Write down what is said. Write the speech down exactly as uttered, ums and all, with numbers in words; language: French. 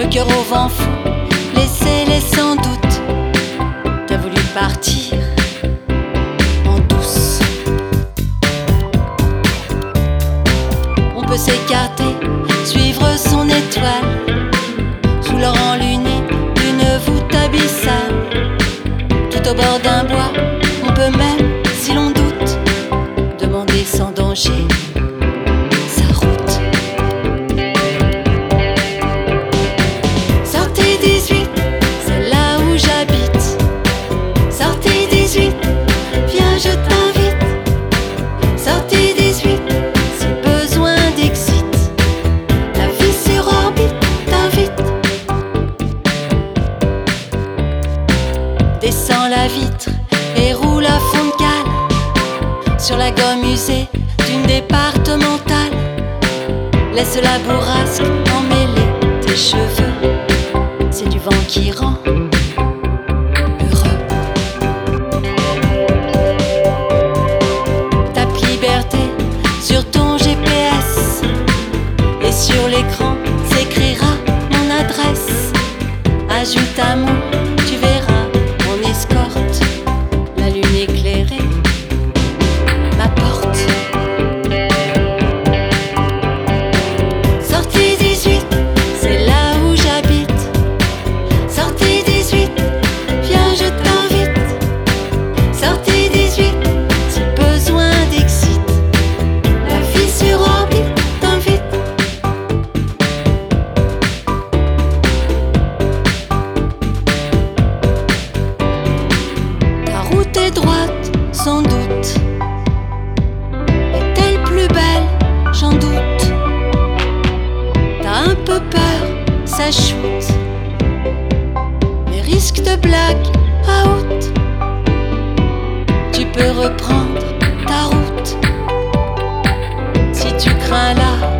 cœur au vent fou, laissez-les sans doute. T'as voulu partir en douce. On peut s'écarter, suivre son étoile, sous l'or enluné d'une voûte abyssale. Tout au bord d'un bois, on peut même, si l'on doute, demander sans danger sa route. Sortez dix-huit, c'est là où j'habite. Sortez dix-huit, viens je t'invite. Sortez dix-huit, si besoin d'exit. La vie sur orbite t'invite. Descends la vitre et roule à fond de cale sur la gomme usée d'une départementale. Laisse la bourrasque emmêler tes cheveux. C'est du vent qui rend heureux. Tape liberté sur ton G P S et sur l'écran s'écrira mon adresse. Ajoute un mot, tu verras, on escorte la lune éclairée ma porte. Sortez dix-huit, c'est là où j'habite. Sortez dix-huit, viens je t'invite. Sortez dix-huit, si besoin d'exit. La vie sur orbite t'invite. Ta route est droite, sans doute. Est-elle plus belle? J'en doute. T'as un peu peur, ça shoot. Mais risque de blague, out. Tu peux reprendre ta route. Si tu crains là